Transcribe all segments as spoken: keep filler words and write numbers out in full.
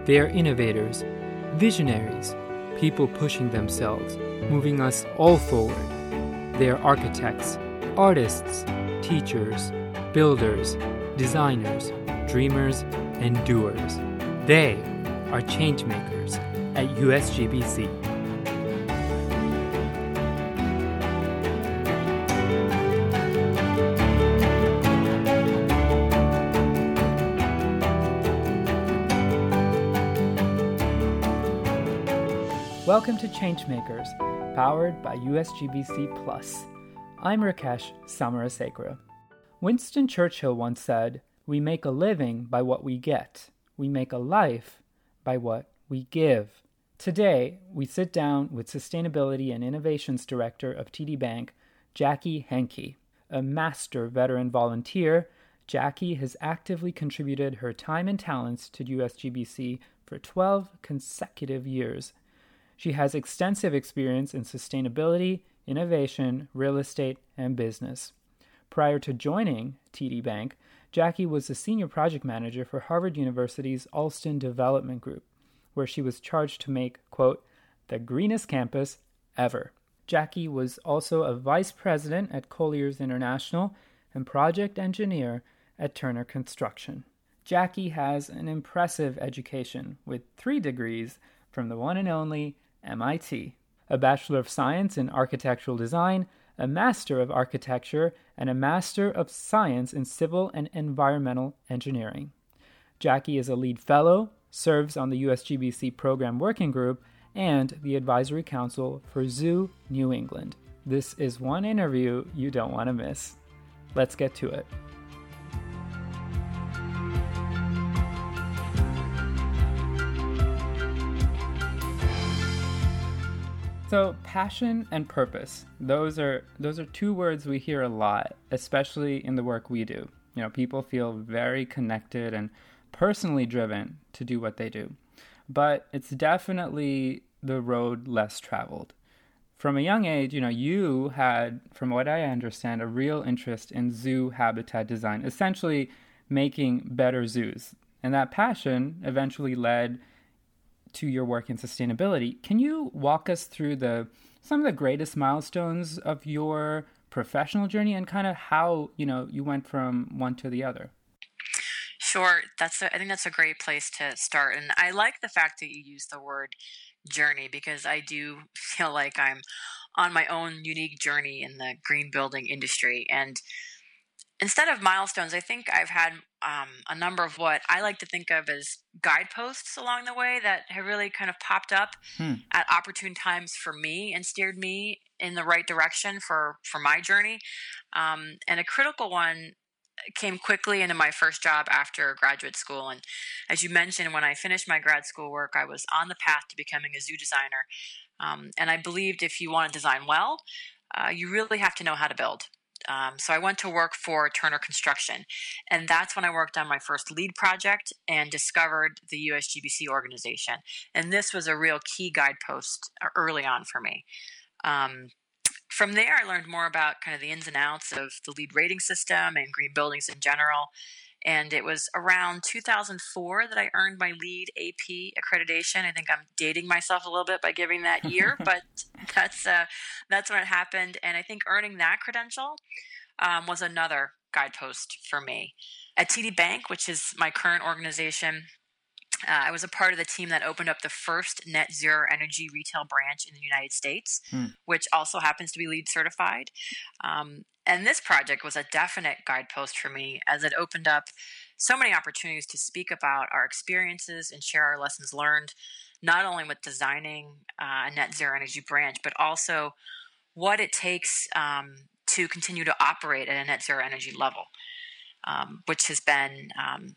They are innovators, visionaries, people pushing themselves, moving us all forward. They are architects, artists, teachers, builders, designers, dreamers, and doers. They are changemakers at U S G B C. Welcome to Changemakers, powered by U S G B C Plus. I'm Rakesh Samarasekera. Winston Churchill once said, "We make a living by what we get. We make a life by what we give." Today, we sit down with Sustainability and Innovations Director of T D Bank, Jackie Henke. A master veteran volunteer, Jackie has actively contributed her time and talents to U S G B C for twelve consecutive years. She has extensive experience in sustainability, innovation, real estate, and business. Prior to joining T D Bank, Jackie was the senior project manager for Harvard University's Alston Development Group, where she was charged to make, quote, the greenest campus ever. Jackie was also a vice president at Colliers International and project engineer at Turner Construction. Jackie has an impressive education with three degrees from the one and only M I T, a Bachelor of Science in Architectural Design, a Master of Architecture, and a Master of Science in Civil and Environmental Engineering. Jackie is a lead fellow, serves on the U S G B C Program Working Group, and the Advisory Council for Zoo New England. This is one interview you don't want to miss. Let's get to it. So passion and purpose, those are those are two words we hear a lot, especially in the work we do. You know, people feel very connected and personally driven to do what they do. But it's definitely the road less traveled. From a young age, you know, you had, from what I understand, a real interest in zoo habitat design, essentially making better zoos. And that passion eventually led to your work in sustainability. Can you walk us through the some of the greatest milestones of your professional journey and kind of how, you know, you went from one to the other? Sure. That's a, I think that's a great place to start. And I like the fact that you use the word journey because I do feel like I'm on my own unique journey in the green building industry. And instead of milestones, I think I've had um, a number of what I like to think of as guideposts along the way that have really kind of popped up hmm. at opportune times for me and steered me in the right direction for, for my journey. Um, and a critical one came quickly into my first job after graduate school. And as you mentioned, when I finished my grad school work, I was on the path to becoming a zoo designer. Um, and I believed if you want to design well, uh, you really have to know how to build. Um, so I went to work for Turner Construction, and that's when I worked on my first lead project and discovered the U S G B C organization. And this was a real key guidepost early on for me. Um, from there, I learned more about kind of the ins and outs of the LEED rating system and green buildings in general. And it was around two thousand four that I earned my LEED A P accreditation. I think I'm dating myself a little bit by giving that year, but that's uh, that's when it happened. And I think earning that credential um, was another guidepost for me. At T D Bank, which is my current organization, uh, I was a part of the team that opened up the first net zero energy retail branch in the United States, hmm. which also happens to be LEED certified. Um, And this project was a definite guidepost for me as it opened up so many opportunities to speak about our experiences and share our lessons learned, not only with designing uh, a net zero energy branch, but also what it takes um, to continue to operate at a net zero energy level, um, which has been um,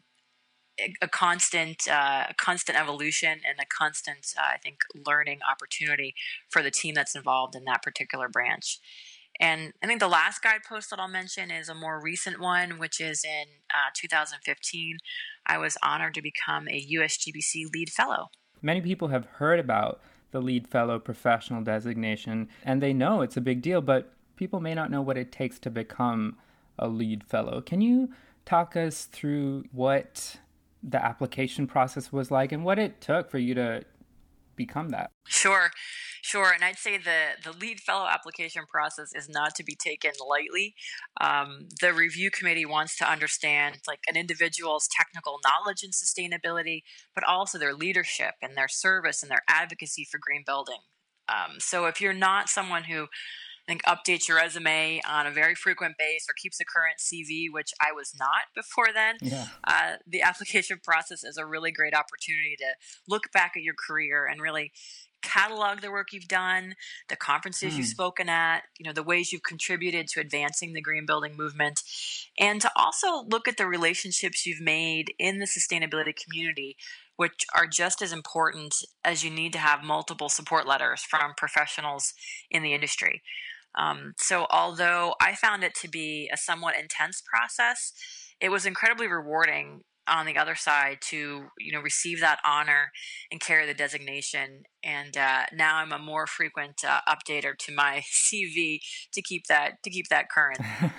a constant, uh, constant evolution and a constant, uh, I think, learning opportunity for the team that's involved in that particular branch. And I think the last guidepost that I'll mention is a more recent one, which is in uh, two thousand fifteen. I was honored to become a U S G B C LEED Fellow. Many people have heard about the LEED Fellow professional designation, and they know it's a big deal, but people may not know what it takes to become a LEED Fellow. Can you talk us through what the application process was like and what it took for you to become that. Sure, sure. And I'd say the, the lead fellow application process is not to be taken lightly. Um, the review committee wants to understand like an individual's technical knowledge in sustainability, but also their leadership and their service and their advocacy for green building. Um, so if you're not someone who I think updates your resume on a very frequent basis or keeps a current C V, which I was not before then. Yeah. Uh, the application process is a really great opportunity to look back at your career and really catalog the work you've done, the conferences Mm. you've spoken at, you know, the ways you've contributed to advancing the green building movement, and to also look at the relationships you've made in the sustainability community, which are just as important as you need to have multiple support letters from professionals in the industry. Um, so although I found it to be a somewhat intense process, it was incredibly rewarding on the other side to, you know, receive that honor and carry the designation. And uh, now I'm a more frequent uh, updater to my C V to keep that to keep that current.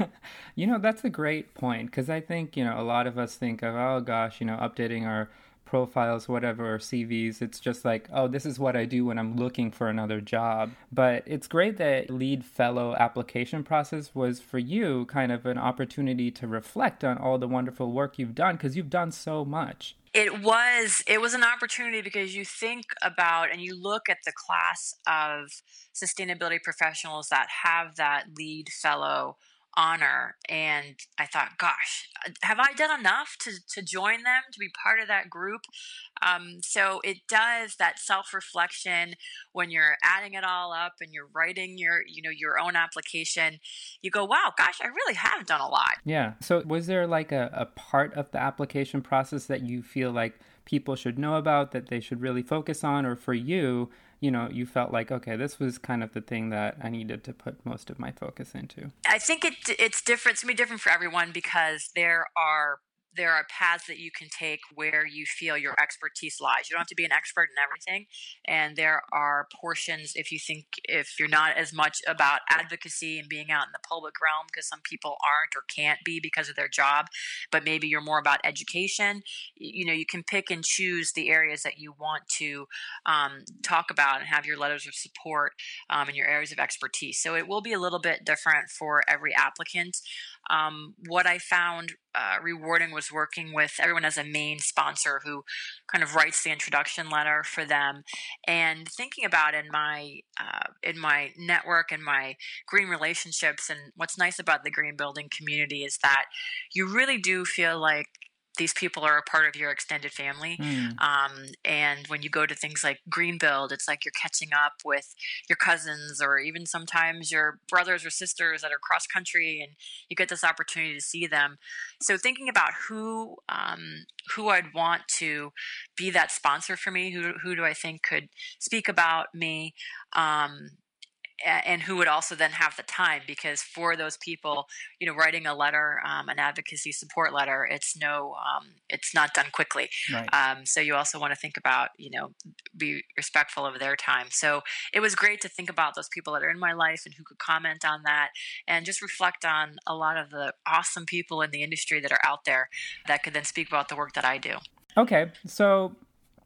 You know, that's a great point because I think, you know, a lot of us think of, oh gosh, you know, updating our profiles, whatever, or C Vs. It's just like, oh, this is what I do when I'm looking for another job. But it's great that lead fellow application process was for you kind of an opportunity to reflect on all the wonderful work you've done because you've done so much. It was it was an opportunity because you think about and you look at the class of sustainability professionals that have that lead fellow honor, and I thought, gosh, have I done enough to to join them, to be part of that group? Um, so it does that self-reflection when you're adding it all up and you're writing your you know your own application. You go, wow, gosh, I really have done a lot. Yeah. So was there like a, a part of the application process that you feel like people should know about, that they should really focus on? Or for you, you know, you felt like, okay, this was kind of the thing that I needed to put most of my focus into? I think it it's different. It's gonna be different for everyone because there are there are paths that you can take where you feel your expertise lies. You don't have to be an expert in everything. And there are portions, if you think, if you're not as much about advocacy and being out in the public realm, because some people aren't or can't be because of their job, but maybe you're more about education, you know, you can pick and choose the areas that you want to um, talk about and have your letters of support um, in your areas of expertise. So it will be a little bit different for every applicant. Um, what I found uh, rewarding was working with everyone as a main sponsor who kind of writes the introduction letter for them, and thinking about in my uh, in my network and my green relationships. And what's nice about the green building community is that you really do feel like these people are a part of your extended family. Mm. Um, and when you go to things like Green Build, it's like you're catching up with your cousins or even sometimes your brothers or sisters that are cross country, and you get this opportunity to see them. So thinking about who um, who I'd want to be that sponsor for me, who who do I think could speak about me, um, and who would also then have the time, because for those people, you know, writing a letter, um, an advocacy support letter, it's no, um, it's not done quickly. Right. Um, so you also want to think about, you know, be respectful of their time. So it was great to think about those people that are in my life and who could comment on that, and just reflect on a lot of the awesome people in the industry that are out there that could then speak about the work that I do. Okay. So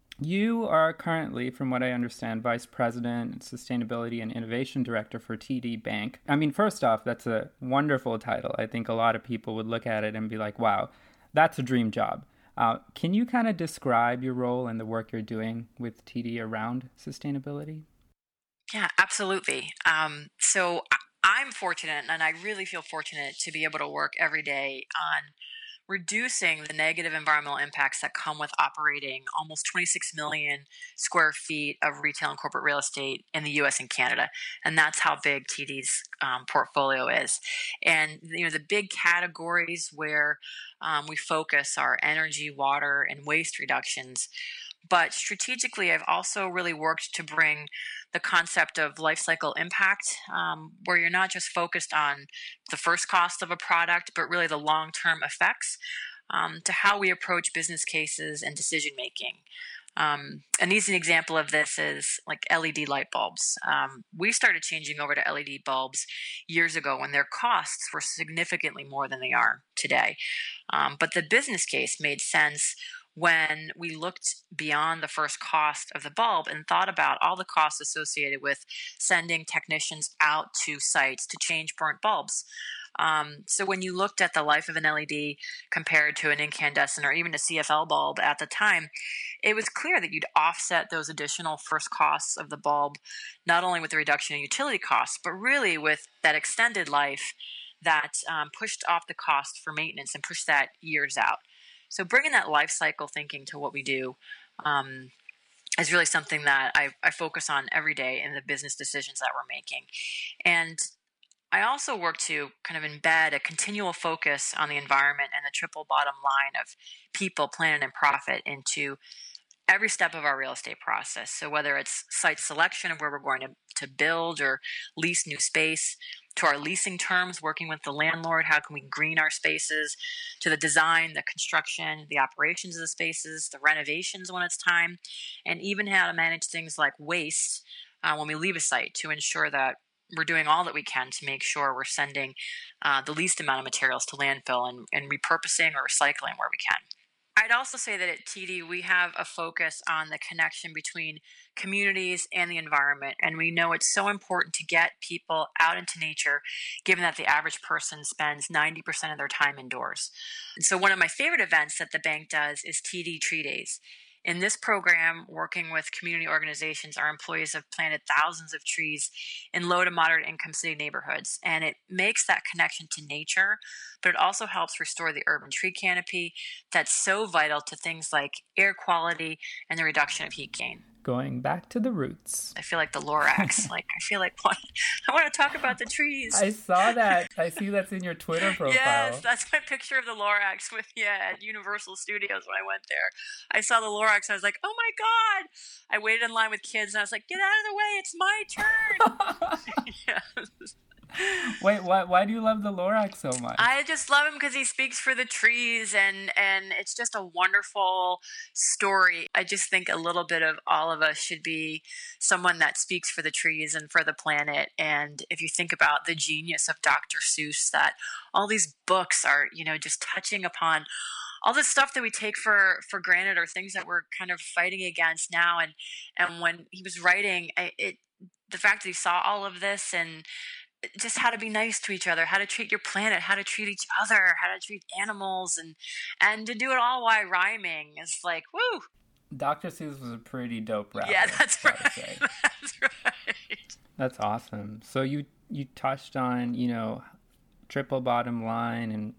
you are currently, from what I understand, Vice President, Sustainability and Innovation Director for T D Bank. I mean, first off, that's a wonderful title. I think a lot of people would look at it and be like, wow, that's a dream job. Uh, can you kind of describe your role and the work you're doing with T D around sustainability? Yeah, absolutely. Um, so I- I'm fortunate, and I really feel fortunate to be able to work every day on reducing the negative environmental impacts that come with operating almost twenty-six million square feet of retail and corporate real estate in the U S and Canada. And that's how big T D's um, portfolio is. And, you know, the big categories where um, we focus are energy, water, and waste reductions. But strategically, I've also really worked to bring the concept of life cycle impact, um, where you're not just focused on the first cost of a product, but really the long-term effects, um, to how we approach business cases and decision making. Um, an easy example of this is like L E D light bulbs. Um, we started changing over to L E D bulbs years ago when their costs were significantly more than they are today. Um, but the business case made sense when we looked beyond the first cost of the bulb and thought about all the costs associated with sending technicians out to sites to change burnt bulbs. Um, so when you looked at the life of an L E D compared to an incandescent or even a C F L bulb at the time, it was clear that you'd offset those additional first costs of the bulb, not only with the reduction in utility costs, but really with that extended life that um, pushed off the cost for maintenance and pushed that years out. So bringing that life cycle thinking to what we do um, is really something that I, I focus on every day in the business decisions that we're making. And I also work to kind of embed a continual focus on the environment and the triple bottom line of people, planet, and profit into every step of our real estate process. So whether it's site selection of where we're going to, to build or lease new space, to our leasing terms, working with the landlord, how can we green our spaces, to the design, the construction, the operations of the spaces, the renovations when it's time, and even how to manage things like waste uh, when we leave a site to ensure that we're doing all that we can to make sure we're sending uh, the least amount of materials to landfill and, and repurposing or recycling where we can. I'd also say that at T D, we have a focus on the connection between communities and the environment. And we know it's so important to get people out into nature, given that the average person spends ninety percent of their time indoors. And so one of my favorite events that the bank does is T D Tree Days. In this program, working with community organizations, our employees have planted thousands of trees in low to moderate income city neighborhoods. And it makes that connection to nature, but it also helps restore the urban tree canopy that's so vital to things like air quality and the reduction of heat gain. Going back to the roots. I feel like the Lorax. like I feel like what, I want to talk about the trees. I saw that. I see that's in your Twitter profile. Yes, that's my picture of the Lorax with yeah at Universal Studios when I went there. I saw the Lorax. I was like, oh my god! I waited in line with kids and I was like, get out of the way! It's my turn. Yes. Wait, why why do you love the Lorax so much? I just love him because he speaks for the trees, and and it's just a wonderful story. I just think a little bit of all of us should be someone that speaks for the trees and for the planet. And if you think about the genius of Doctor Seuss, that all these books are, you know, just touching upon all this stuff that we take for, for granted or things that we're kind of fighting against now. And, and when he was writing, it, the fact that he saw all of this and just how to be nice to each other, how to treat your planet, how to treat each other, how to treat animals, and and to do it all while rhyming is like, woo. Doctor Seuss was a pretty dope rapper. Yeah, that's right. That's right. That's awesome. So you you touched on, you know, triple bottom line and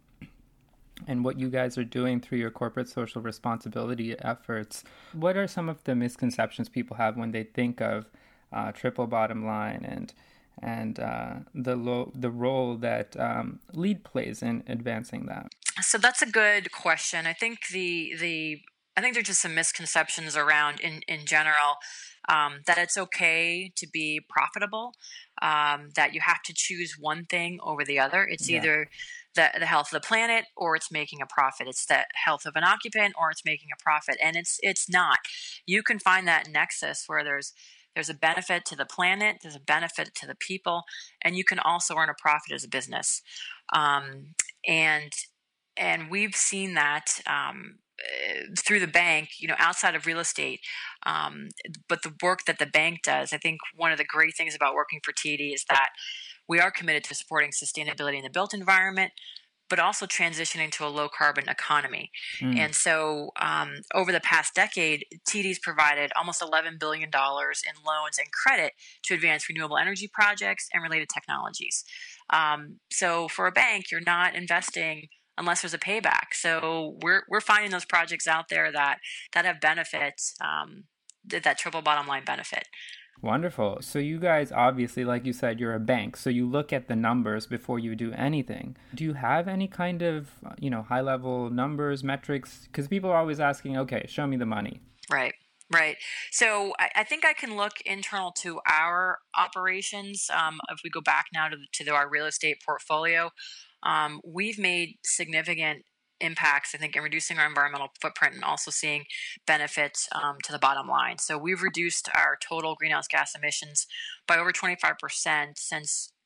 and what you guys are doing through your corporate social responsibility efforts. What are some of the misconceptions people have when they think of uh, triple bottom line and and uh, the lo- the role that um, LEED plays in advancing that? So that's a good question. I think the the I think there's just some misconceptions around in in general um, that it's okay to be profitable, um, that you have to choose one thing over the other. It's yeah. either the the health of the planet or it's making a profit. It's the health of an occupant or it's making a profit, and it's it's not. You can find that nexus where there's There's a benefit to the planet, there's a benefit to the people, and you can also earn a profit as a business. Um, and and we've seen that um, through the bank, you know, outside of real estate. Um, but the work that the bank does, I think one of the great things about working for T D is that we are committed to supporting sustainability in the built environment, but also transitioning to a low-carbon economy. Mm. And so um, over the past decade, T D's provided almost eleven billion dollars in loans and credit to advance renewable energy projects and related technologies. Um, so for a bank, you're not investing unless there's a payback. So we're we're finding those projects out there that, that have benefits, um, that, that triple bottom line benefit. Wonderful. So you guys, obviously, like you said, you're a bank. So you look at the numbers before you do anything. Do you have any kind of, you know, high level numbers, metrics? Because people are always asking, okay, show me the money. Right. Right. So I, I think I can look internal to our operations. Um, if we go back now to, to our real estate portfolio, um, we've made significant impacts, I think, in reducing our environmental footprint and also seeing benefits um, to the bottom line. So we've reduced our total greenhouse gas emissions by over twenty-five percent since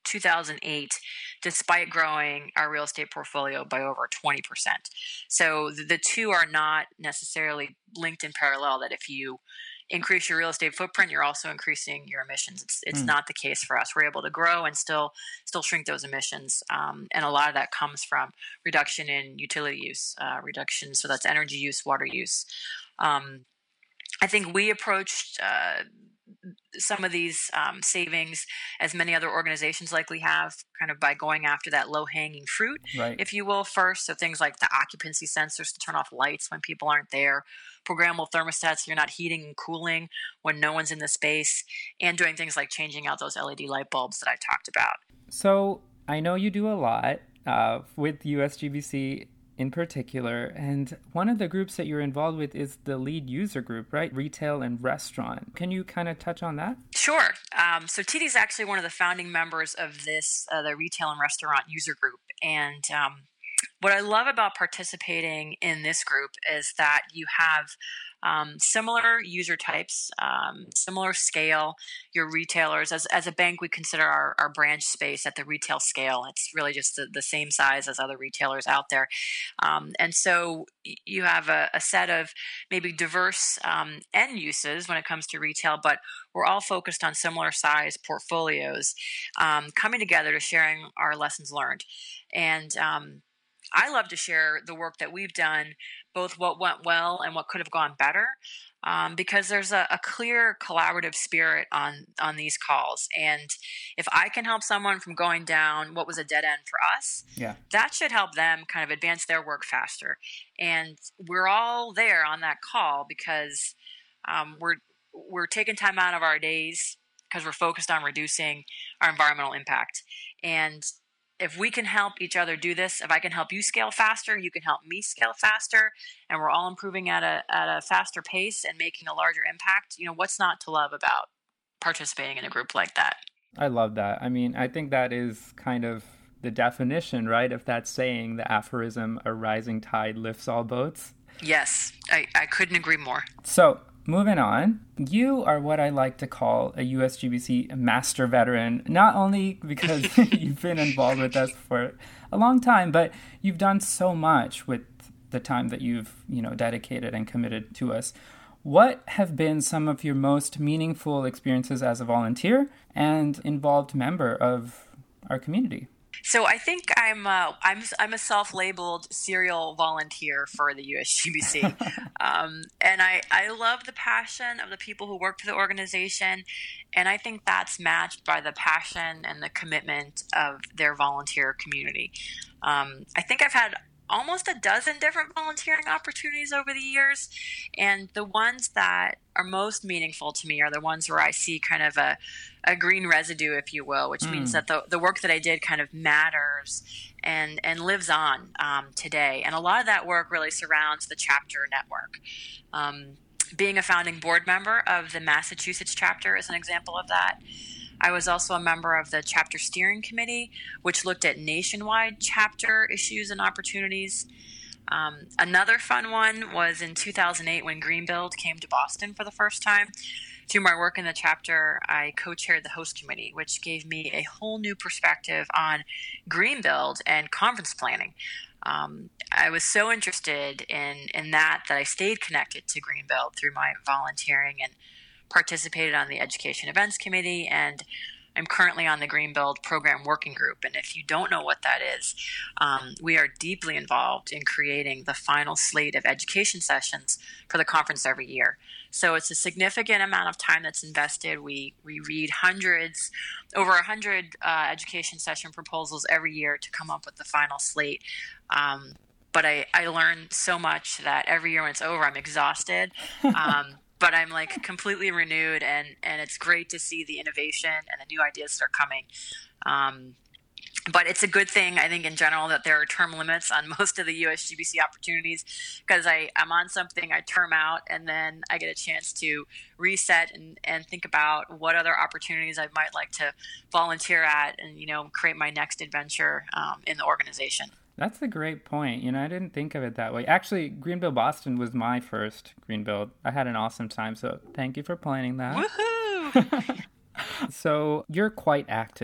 two thousand eight, despite growing our real estate portfolio by over twenty percent. So the, the two are not necessarily linked in parallel, that if you increase your real estate footprint, you're also increasing your emissions. It's it's mm. not the case for us. We're able to grow and still still shrink those emissions. Um, and a lot of that comes from reduction in utility use, uh, reduction. So that's energy use, water use. Um, I think we approached uh, some of these um, savings, as many other organizations likely have, kind of by going after that low-hanging fruit, right, if you will, first. So things like the occupancy sensors to turn off lights when people aren't there, programmable thermostats so you're not heating and cooling when no one's in the space, and doing things like changing out those L E D light bulbs that I talked about. So I know you do a lot uh, with U S G B C in particular, and one of the groups that you're involved with is the lead user group, right? Retail and restaurant. Can you kind of touch on that? Sure. Um, so T D is actually one of the founding members of this, uh, the retail and restaurant user group. And um, what I love about participating in this group is that you have um, similar user types, um, similar scale. Your retailers, as as a bank, we consider our, our branch space at the retail scale. It's really just the, the same size as other retailers out there. Um, and so you have a, a set of maybe diverse um, end uses when it comes to retail, but we're all focused on similar size portfolios, um, coming together to sharing our lessons learned. And um, I love to share the work that we've done, both what went well and what could have gone better, um, because there's a, a clear collaborative spirit on, on these calls. And if I can help someone from going down what was a dead end for us, yeah, that should help them kind of advance their work faster. And we're all there on that call because um, we're we're taking time out of our days because we're focused on reducing our environmental impact. And if we can help each other do this, if I can help you scale faster, you can help me scale faster, and we're all improving at a at a faster pace and making a larger impact, you know, what's not to love about participating in a group like that? I love that. I mean, I think that is kind of the definition, right, of that saying, the aphorism, a rising tide lifts all boats. Yes, I, I couldn't agree more. So, moving on, you are what I like to call a U S G B C master veteran, not only because you've been involved with us for a long time, but you've done so much with the time that you've, you know, dedicated and committed to us. What have been some of your most meaningful experiences as a volunteer and involved member of our community? So I think I'm uh, I'm I'm a self-labeled serial volunteer for the U S G B C, um, and I, I love the passion of the people who work for the organization, and I think that's matched by the passion and the commitment of their volunteer community. Um, I think I've had almost a dozen different volunteering opportunities over the years, and the ones that are most meaningful to me are the ones where I see kind of a, a green residue, if you will, which mm. means that the, the work that I did kind of matters and, and lives on um, today. And a lot of that work really surrounds the chapter network. Um, being a founding board member of the Massachusetts chapter is an example of that. I was also a member of the chapter steering committee, which looked at nationwide chapter issues and opportunities. Um, another fun one was in two thousand eight when Greenbuild came to Boston for the first time. Through my work in the chapter, I co-chaired the host committee, which gave me a whole new perspective on Greenbuild and conference planning. Um, I was so interested in, in that that I stayed connected to Greenbuild through my volunteering and participated on the Education Events Committee, and I'm currently on the Greenbuild Program Working Group. And if you don't know what that is, um, we are deeply involved in creating the final slate of education sessions for the conference every year. So it's a significant amount of time that's invested. We we read hundreds, over a hundred uh, education session proposals every year to come up with the final slate. Um, but I, I learn so much that every year when it's over, I'm exhausted. Um, But I'm like completely renewed, and, and it's great to see the innovation and the new ideas start coming. Um, but it's a good thing, I think, in general, that there are term limits on most of the U S G B C opportunities, because I I'm on something, I term out, and then I get a chance to reset and, and think about what other opportunities I might like to volunteer at and, you know, create my next adventure um, in the organization. That's a great point. You know, I didn't think of it that way. Actually, Greenbuild Boston was my first Greenbuild. I had an awesome time, so thank you for planning that. Woohoo! So you're quite active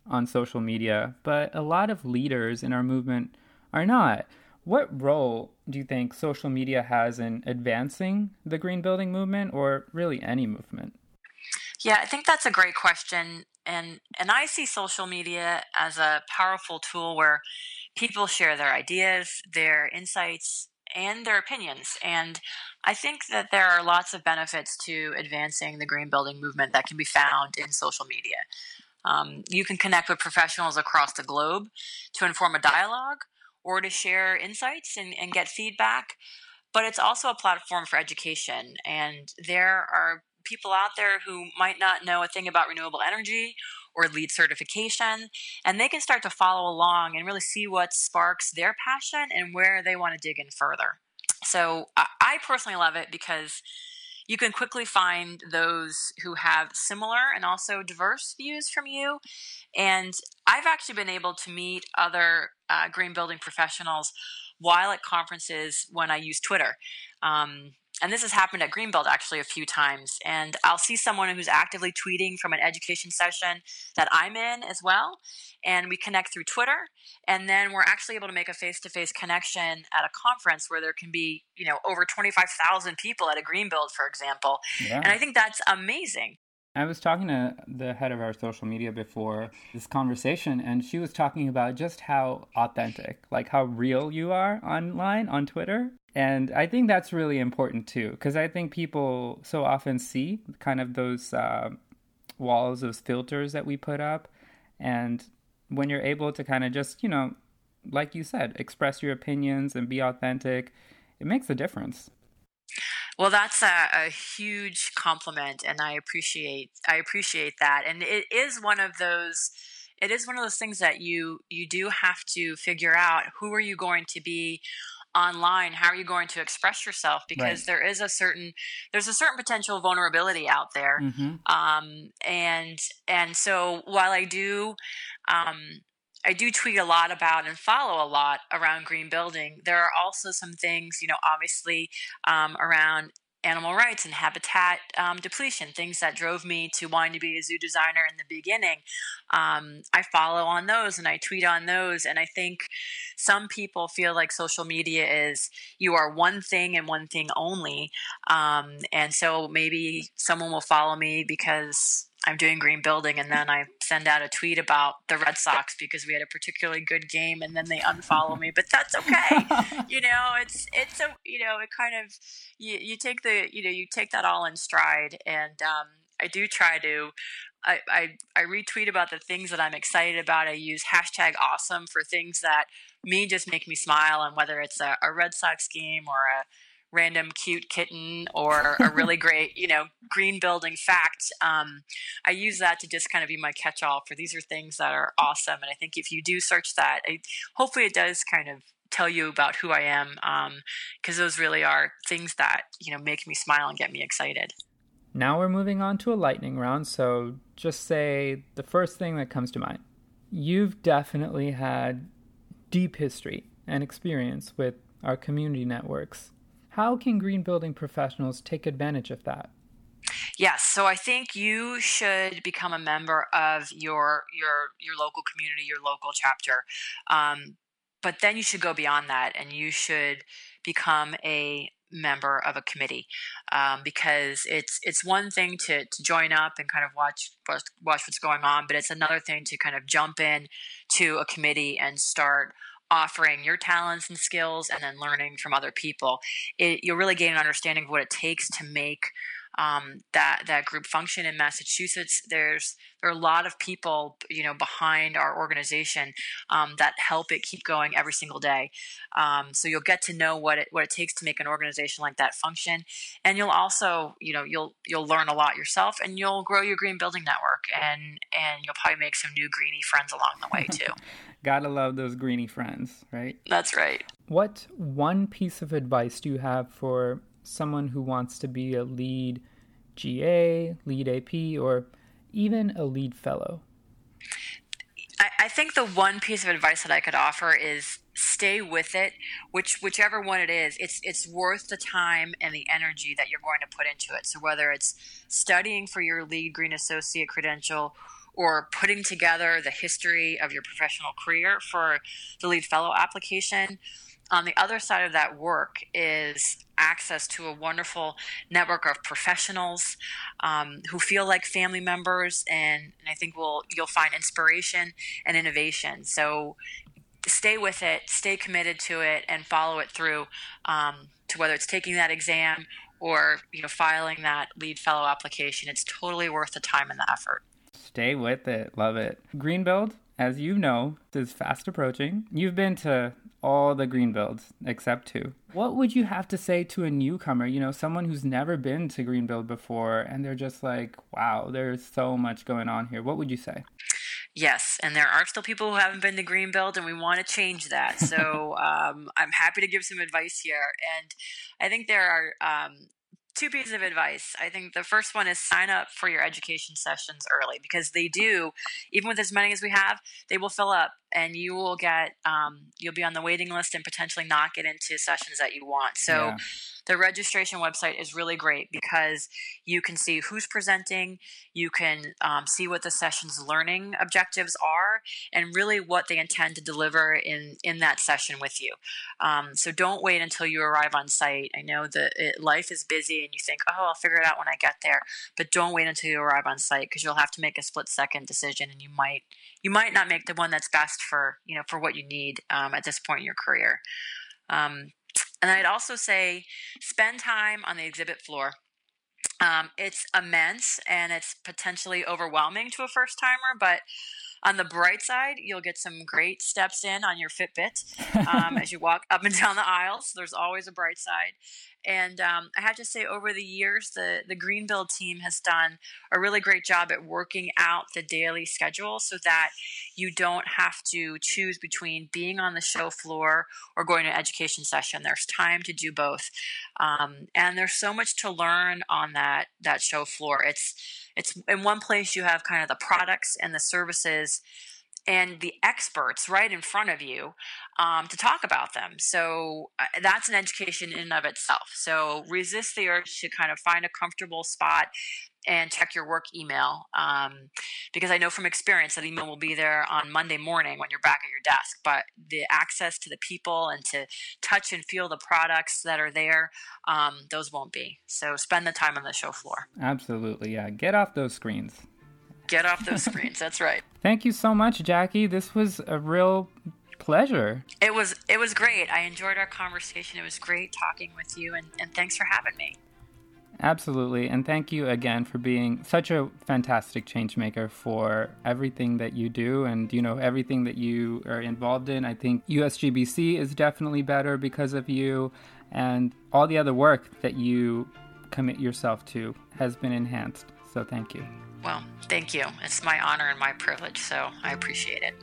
on social media, but a lot of leaders in our movement are not. What role do you think social media has in advancing the green building movement, or really any movement? Yeah, I think that's a great question. And and I see social media as a powerful tool where people share their ideas, their insights, and their opinions. And I think that there are lots of benefits to advancing the green building movement that can be found in social media. Um, you can connect with professionals across the globe to inform a dialogue or to share insights and, and get feedback, but it's also a platform for education. And there are people out there who might not know a thing about renewable energy or LEED certification, and they can start to follow along and really see what sparks their passion and where they want to dig in further. So I I personally love it because you can quickly find those who have similar and also diverse views from you. And I've actually been able to meet other uh, green building professionals while at conferences when I use Twitter. Um, and this has happened at Greenbuild actually a few times. And I'll see someone who's actively tweeting from an education session that I'm in as well. And we connect through Twitter. And then we're actually able to make a face-to-face connection at a conference where there can be, you know, over twenty-five thousand people at a Greenbuild, for example. Yeah. And I think that's amazing. I was talking to the head of our social media before this conversation, and she was talking about just how authentic, like how real you are online on Twitter. And I think that's really important too, because I think people so often see kind of those uh, walls, those filters that we put up. And when you're able to kind of just, you know, like you said, express your opinions and be authentic, it makes a difference. Well, that's a, a huge compliment, and I appreciate I appreciate that. And it is one of those it is one of those things that you you do have to figure out, who are you going to be online, how are you going to express yourself, because Right. there is a certain there's a certain potential vulnerability out there. Mm-hmm. Um, and and so while I do um, I do tweet a lot about and follow a lot around green building, there are also some things, you know, obviously um, around animal rights and habitat um, depletion, things that drove me to wanting to be a zoo designer in the beginning. Um, I follow on those and I tweet on those. And I think some people feel like social media is you are one thing and one thing only. Um, and so maybe someone will follow me because I'm doing green building, and then I send out a tweet about the Red Sox because we had a particularly good game, and then they unfollow me. But that's okay. You know, it's it's a you know it kind of you, you take the you know you take that all in stride, and um, I do try to. I, I, I retweet about the things that I'm excited about. I use hashtag awesome for things that me just make me smile, and whether it's a, a Red Sox game or a random cute kitten or a really great, you know, green building fact. Um, I use that to just kind of be my catch-all for these are things that are awesome. And I think if you do search that, I, hopefully it does kind of tell you about who I am, because um, those really are things that, you know, make me smile and get me excited. Now we're moving on to a lightning round, so just say the first thing that comes to mind. You've definitely had deep history and experience with our community networks. How can green building professionals take advantage of that? Yes, so I think you should become a member of your your your local community, your local chapter. Um, but then you should go beyond that, and you should become a member of a committee, um, because it's it's one thing to to join up and kind of watch watch watch what's going on, but it's another thing to kind of jump in to a committee and start offering your talents and skills and then learning from other people. It, you'll really gain an understanding of what it takes to make um, that that group function in Massachusetts. There's there are a lot of people, you know, behind our organization um, that help it keep going every single day. Um, so you'll get to know what it what it takes to make an organization like that function, and you'll also, you know, you'll you'll learn a lot yourself, and you'll grow your green building network, and and you'll probably make some new greenie friends along the way too. Gotta love those greenie friends, right? That's right. What one piece of advice do you have for someone who wants to be a lead G A, lead A P, or even a lead fellow? I, I think the one piece of advice that I could offer is stay with it, which whichever one it is. It's it's worth the time and the energy that you're going to put into it. So whether it's studying for your lead green associate credential, or putting together the history of your professional career for the Lead Fellow application. On the other side of that work is access to a wonderful network of professionals um, who feel like family members, and, and I think we'll, you'll find inspiration and innovation. So stay with it, stay committed to it, and follow it through um, to whether it's taking that exam or you know filing that Lead Fellow application. It's totally worth the time and the effort. Stay with it. Love it. Greenbuild, as you know, is fast approaching. You've been to all the Greenbuilds except two. What would you have to say to a newcomer, you know, someone who's never been to Greenbuild before, and they're just like, wow, there's so much going on here? What would you say? Yes, and there are still people who haven't been to Greenbuild, and we want to change that. So um, I'm happy to give some advice here. And I think there are um, two pieces of advice. I think the first one is sign up for your education sessions early, because they do, even with as many as we have, they will fill up, and you will get, um, you'll be on the waiting list and potentially not get into sessions that you want. So yeah. The registration website is really great because you can see who's presenting, you can um, see what the session's learning objectives are, and really what they intend to deliver in, in that session with you. Um, so don't wait until you arrive on site. I know that it, life is busy and you think, oh, I'll figure it out when I get there, but don't wait until you arrive on site, because you'll have to make a split second decision, and you might you might not make the one that's best for you know for what you need um, at this point in your career. Um, And I'd also say spend time on the exhibit floor. Um, it's immense and it's potentially overwhelming to a first timer, but on the bright side, you'll get some great steps in on your Fitbit um, as you walk up and down the aisles. There's always a bright side. And um, I have to say, over the years, the, the Greenbuild team has done a really great job at working out the daily schedule so that you don't have to choose between being on the show floor or going to an education session. There's time to do both. Um, and there's so much to learn on that, that show floor. It's, it's in one place you have kind of the products and the services and the experts right in front of you um, to talk about them. So uh, that's an education in and of itself. So resist the urge to kind of find a comfortable spot and check your work email. Um, because I know from experience that email will be there on Monday morning when you're back at your desk, but the access to the people and to touch and feel the products that are there, um, those won't be. So spend the time on the show floor. Absolutely. Yeah. Get off those screens. Get off those screens. That's right. Thank you so much, Jackie. This was a real pleasure. It was it was great. I enjoyed our conversation. It was great talking with you, and, and thanks for having me. Absolutely. And thank you again for being such a fantastic change maker for everything that you do and, you know, everything that you are involved in. I think U S G B C is definitely better because of you, and all the other work that you commit yourself to has been enhanced. So thank you. Well, thank you. It's my honor and my privilege, so I appreciate it.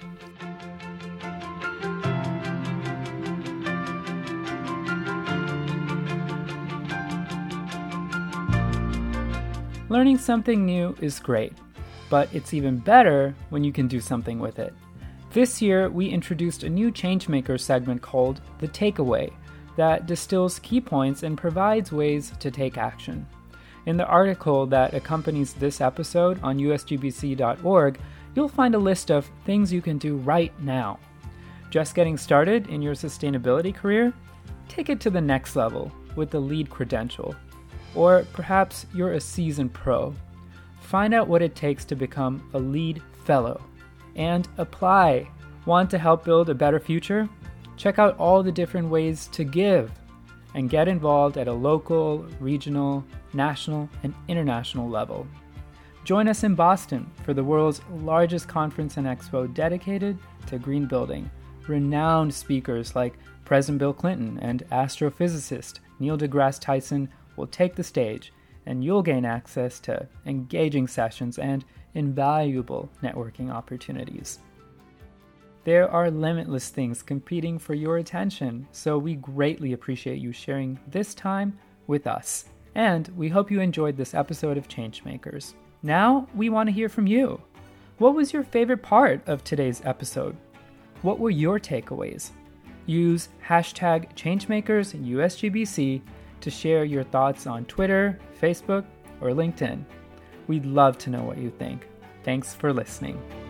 Learning something new is great, but it's even better when you can do something with it. This year, we introduced a new Changemaker segment called The Takeaway that distills key points and provides ways to take action. In the article that accompanies this episode on U S G B C dot org, you'll find a list of things you can do right now. Just getting started in your sustainability career? Take it to the next level with the LEED credential. Or perhaps you're a seasoned pro. Find out what it takes to become a LEED Fellow and apply. Want to help build a better future? Check out all the different ways to give and get involved at a local, regional, national, and international level. Join us in Boston for the world's largest conference and expo dedicated to green building. Renowned speakers like President Bill Clinton and astrophysicist Neil deGrasse Tyson will take the stage, and you'll gain access to engaging sessions and invaluable networking opportunities. There are limitless things competing for your attention, so we greatly appreciate you sharing this time with us. And we hope you enjoyed this episode of Changemakers. Now, we want to hear from you. What was your favorite part of today's episode? What were your takeaways? Use hashtag ChangeMakersUSGBC to share your thoughts on Twitter, Facebook, or LinkedIn. We'd love to know what you think. Thanks for listening.